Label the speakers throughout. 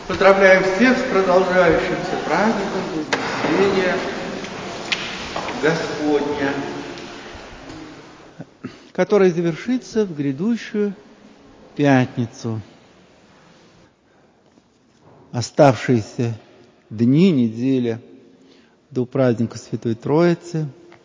Speaker 1: Поздравляем всех с продолжающимся праздником Вознесения Господня, который завершится в грядущую пятницу. Оставшиеся дни, неделя до праздника Святой Троицы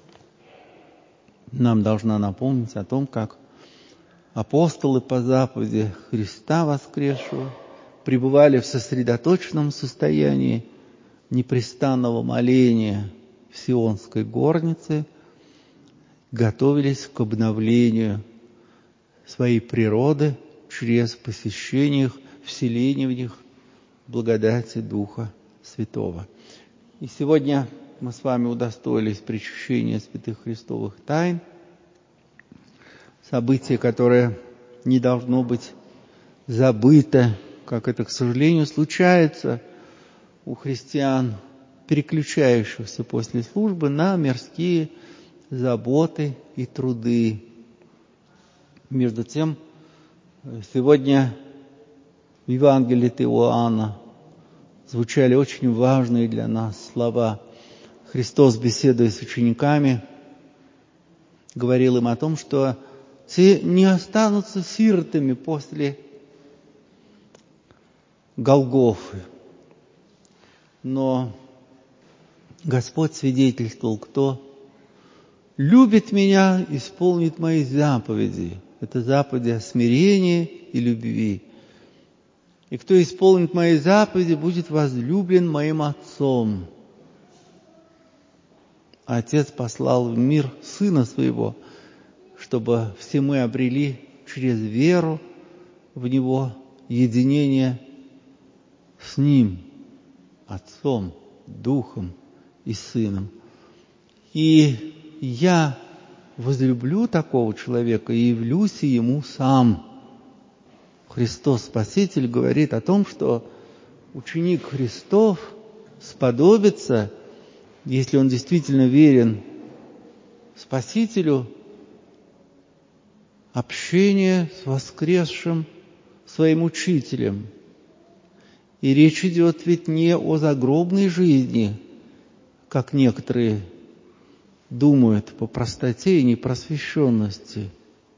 Speaker 1: нам должна напомнить о том, как апостолы по заповеди Христа воскресшего пребывали в сосредоточенном состоянии непрестанного моления в Сионской горнице, готовились к обновлению своей природы через посещение их, вселение в них благодати Духа Святого. И сегодня мы с вами удостоились причащения святых Христовых тайн, событие, которое не должно быть забыто, как это, к сожалению, случается у христиан, переключающихся после службы на мирские заботы и труды. Между тем, сегодня в Евангелии от Иоанна звучали очень важные для нас слова. Христос, беседуя с учениками, говорил им о том, что те не останутся сиротами после Голгофы. Но Господь свидетельствовал, кто любит меня, исполнит мои заповеди. Это заповеди о смирении и любви. И кто исполнит мои заповеди, будет возлюблен моим Отцом. Отец послал в мир Сына Своего, чтобы все мы обрели через веру в Него единение с Ним, Отцом, Духом и Сыном. И я возлюблю такого человека и явлюсь ему сам. Христос Спаситель говорит о том, что ученик Христов сподобится, если он действительно верен Спасителю, общение с воскресшим своим учителем. И речь идет ведь не о загробной жизни, как некоторые думают по простоте и непросвещенности,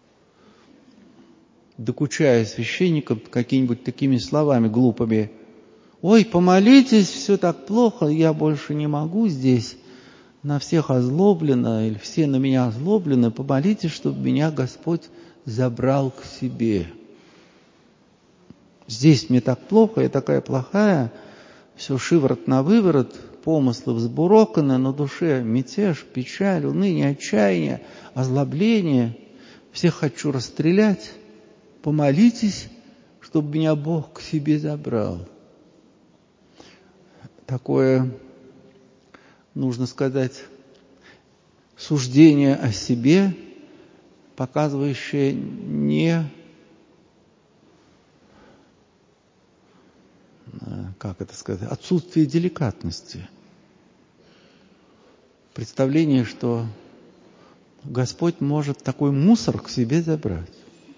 Speaker 1: докучая священникам какими-нибудь такими словами глупыми. «Ой, помолитесь, все так плохо, я больше не могу здесь, на всех озлоблено, или все на меня озлоблены, помолитесь, чтобы меня Господь забрал к себе. Здесь мне так плохо, я такая плохая, все шиворот на выворот, помыслы взбуроканы, на душе мятеж, печаль, уныние, отчаяние, озлобление, всех хочу расстрелять. Помолитесь, чтобы меня Бог к себе забрал». Такое, нужно сказать, суждение о себе, показывающее не, как это сказать, отсутствие деликатности. Представление, что Господь может такой мусор к себе забрать.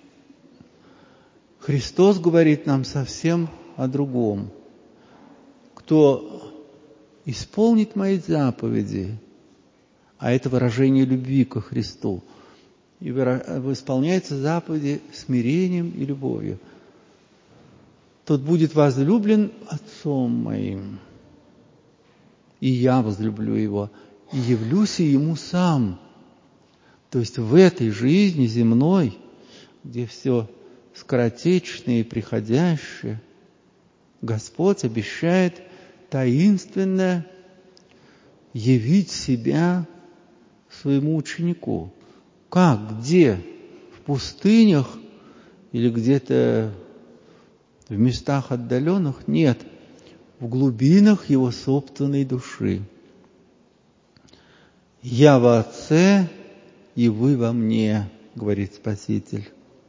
Speaker 1: Христос говорит нам совсем о другом. Кто исполнит мои заповеди, а это выражение любви ко Христу, и исполняется заповеди смирением и любовью, тот будет возлюблен Отцом моим, и я возлюблю его, и явлюсь ему сам. То есть в этой жизни земной, где все скоротечное и приходящее, Господь обещает таинственно явить себя своему ученику. Как? Где? В пустынях или где-то в местах отдаленных? Нет. В глубинах его собственной души. «Я во Отце, и вы во мне», — говорит Спаситель.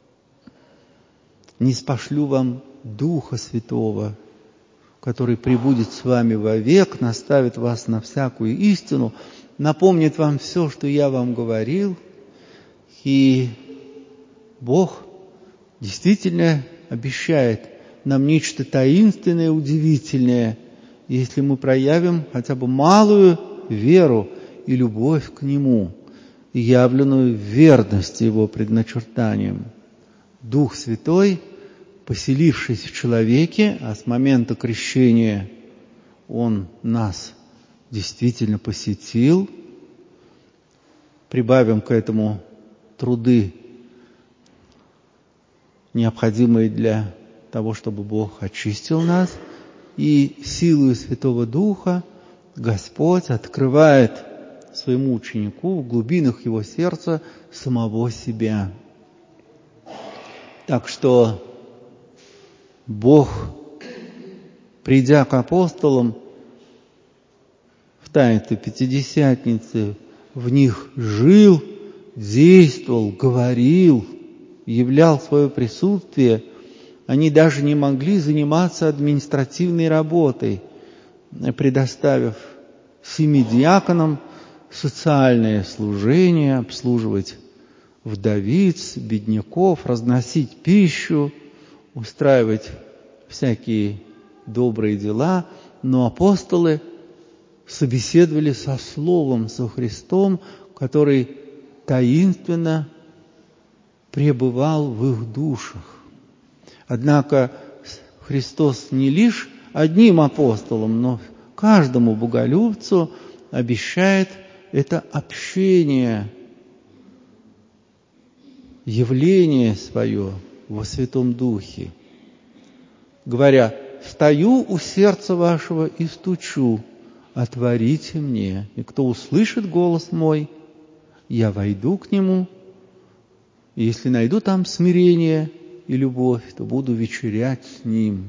Speaker 1: «Ниспошлю вам Духа Святого, который пребудет с вами вовек, наставит вас на всякую истину, напомнит вам все, что я вам говорил». И Бог действительно обещает нам нечто таинственное, удивительное, если мы проявим хотя бы малую веру и любовь к Нему, явленную в верности Его предначертаниям. Дух Святой, поселившись в человеке, а с момента крещения Он нас действительно посетил, прибавим к этому труды, необходимые для того, чтобы Бог очистил нас, и силою Святого Духа Господь открывает своему ученику в глубинах его сердца самого себя. Так что Бог, придя к апостолам в таинстве Пятидесятницы, в них жил, действовал, говорил, являл свое присутствие. Они даже не могли заниматься административной работой, предоставив 7 диаконам социальное служение, обслуживать вдовиц, бедняков, разносить пищу, устраивать всякие добрые дела. Но апостолы собеседовали со Словом, со Христом, который таинственно пребывал в их душах. Однако Христос не лишь одним апостолам, но каждому боголюбцу обещает это общение, явление свое во Святом Духе, говоря: «Стою у сердца вашего и стучу, отворите мне, и кто услышит голос мой, я войду к нему, и если найду там смирение и любовь, то буду вечерять с ним».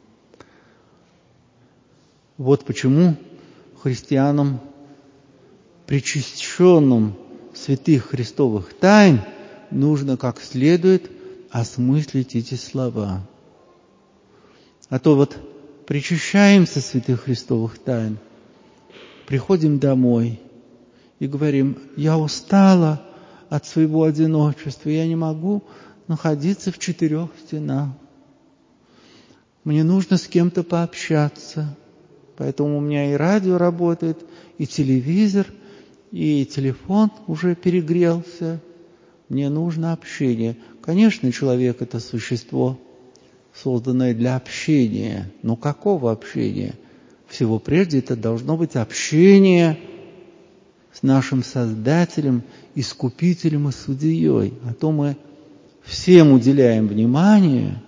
Speaker 1: Вот почему христианам, причащенным святых христовых тайн, нужно как следует осмыслить эти слова. А то вот причащаемся святых христовых тайн, приходим домой и говорим: я устала от своего одиночества, я не могу находиться в 4 стенах. Мне нужно с кем-то пообщаться. Поэтому у меня и радио работает, и телевизор, и телефон уже перегрелся. Мне нужно общение. Конечно, человек – это существо, созданное для общения. Но какого общения? Всего прежде это должно быть общение с нашим Создателем, Искупителем и Судьей. А то мы всем уделяем внимание,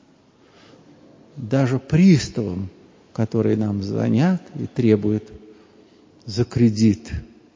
Speaker 1: даже приставам, которые нам звонят и требуют за кредит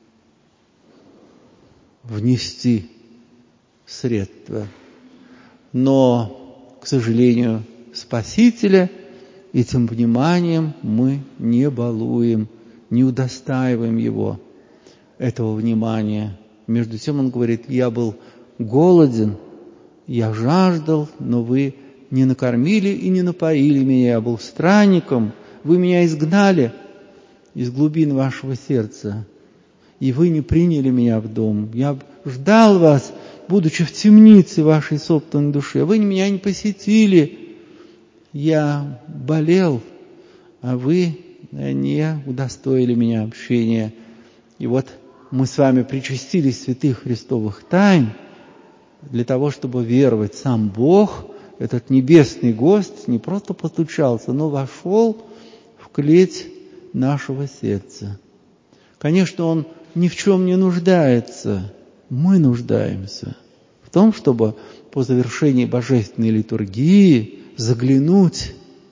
Speaker 1: внести средства. Но, к сожалению, Спасителя этим вниманием мы не балуем, не удостаиваем Его этого внимания. Между тем Он говорит: я был голоден, я жаждал, но вы не накормили и не напоили меня, я был странником, вы меня изгнали из глубин вашего сердца, и вы не приняли меня в дом. Я ждал вас, будучи в темнице вашей собственной души, вы меня не посетили. Я болел, а вы не удостоили меня общения. И вот мы с вами причастились святых христовых тайн для того, чтобы веровать. Сам Бог, этот небесный гость, не просто постучался, но вошел в клеть нашего сердца. Конечно, Он ни в чем не нуждается. Мы нуждаемся в том, чтобы по завершении божественной литургии заглянуть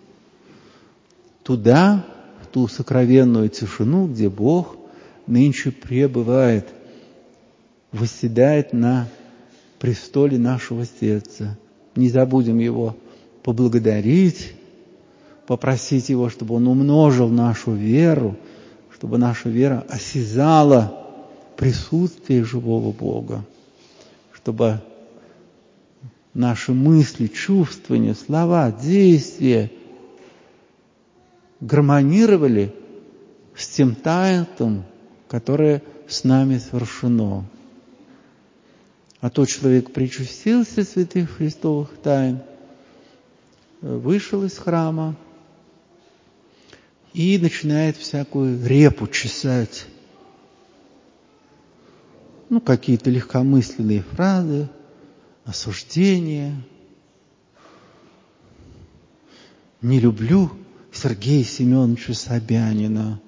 Speaker 1: туда, в ту сокровенную тишину, где Бог нынче пребывает, восседает на престоле нашего сердца. Не забудем Его поблагодарить, попросить Его, чтобы Он умножил нашу веру, чтобы наша вера осязала присутствие живого Бога, чтобы наши мысли, чувствования, слова, действия гармонировали с тем таинством, которое с нами совершено. А то человек причастился святых христовых тайн, вышел из храма и начинает всякую репу чесать. Какие-то легкомысленные фразы, осуждения. Не люблю Сергея Семеновича Собянина.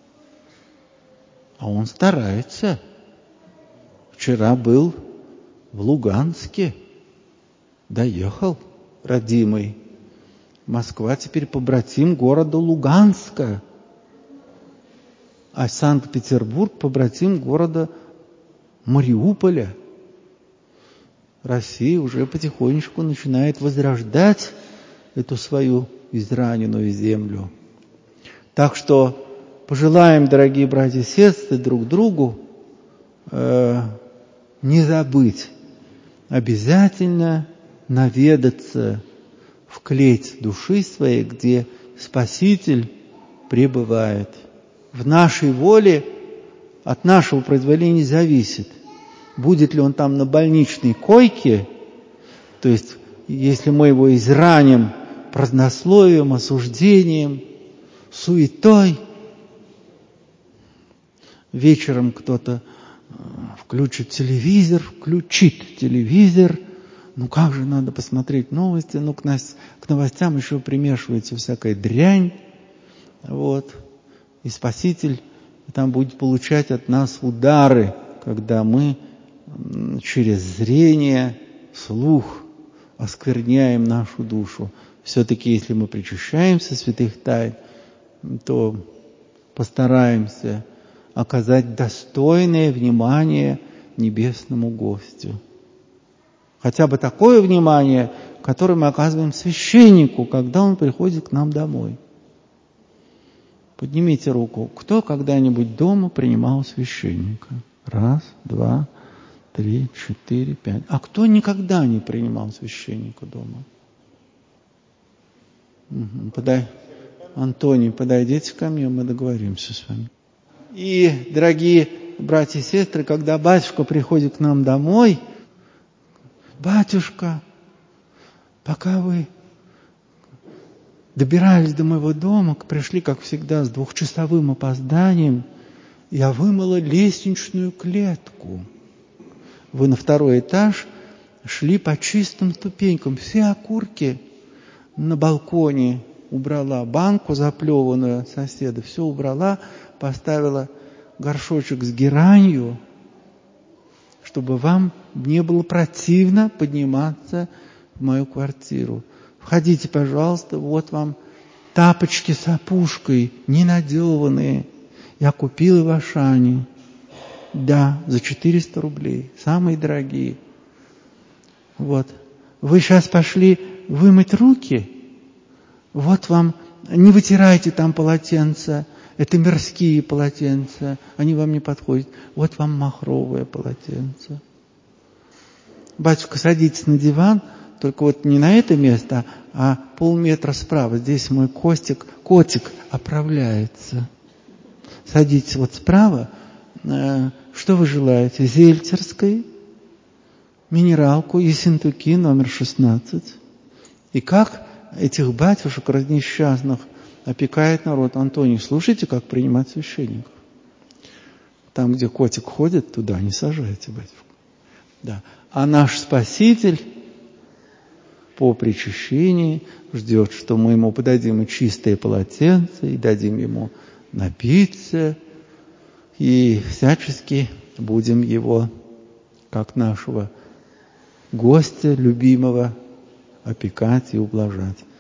Speaker 1: А он старается. Вчера был в Луганске. Доехал, родимый. Москва теперь побратим города Луганска. А Санкт-Петербург побратим города Мариуполя. Россия уже потихонечку начинает возрождать эту свою израненную землю. Так что пожелаем, дорогие братья и сестры, друг другу не забыть обязательно наведаться в клеть души своей, где Спаситель пребывает. В нашей воле от нашего произволения зависит, будет ли он там на больничной койке, то есть если мы его израним празднословием, осуждением, суетой, вечером кто-то включит телевизор, как же надо посмотреть новости, к новостям еще примешивается всякая дрянь, и Спаситель там будет получать от нас удары, когда мы через зрение, слух оскверняем нашу душу. Все-таки, если мы причащаемся святых тайн, то постараемся оказать достойное внимание небесному гостю. Хотя бы такое внимание, которое мы оказываем священнику, когда он приходит к нам домой. Поднимите руку. Кто когда-нибудь дома принимал священника? 1, 2, 3, 4, 5. А кто никогда не принимал священника дома? Антоний, подойдите ко мне, мы договоримся с вами. И, дорогие братья и сестры, когда батюшка приходит к нам домой, батюшка, пока вы добирались до моего дома, пришли, как всегда, с 2-часовым опозданием, я вымыла лестничную клетку. Вы на 2-й этаж шли по чистым ступенькам, все окурки на балконе убрала, банку заплеванную от соседа, все убрала, поставила горшочек с геранью, чтобы вам не было противно подниматься в мою квартиру. Входите, пожалуйста, вот вам тапочки с опушкой, ненадеванные. Я купила в Ашане. Да, за 400 рублей. Самые дорогие. Вы сейчас пошли вымыть руки? Вот вам, не вытирайте там полотенца. Это мирские полотенца. Они вам не подходят. Вот вам махровое полотенце. Батюшка, садитесь на диван. Только не на это место, а полметра справа. Здесь мой котик оправляется. Садитесь справа. Что вы желаете? Зельцерской, минералку, Ессентуки, номер 16. И как этих батюшек разнесчастных опекает народ. Антоний, слушайте, как принимать священников. Там, где котик ходит, туда не сажайте, батюшку. Да. А наш Спаситель по причащении ждет, что мы ему подадим и чистое полотенце, и дадим ему напиться, и всячески будем его, как нашего гостя любимого, опекать и ублажать.